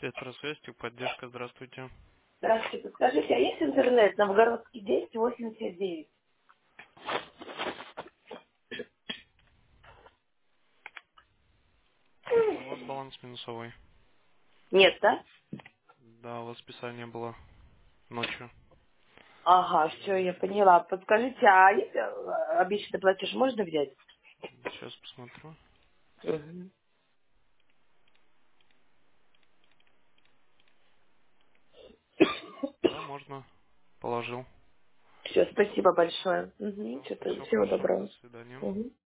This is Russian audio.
Электросвязь, поддержка, здравствуйте. Здравствуйте, подскажите, а есть интернет? Новгородский 1089? У вас баланс минусовой. Нет, да? Да, у вас списание было ночью. Ага, все, я поняла. Подскажите, а если обещанный платеж можно взять? Сейчас посмотрю. Угу. Да, можно. Положил. Все, спасибо большое. Угу, Пожалуйста, что-то, всего всего хорошего. До доброго. свидания. Угу.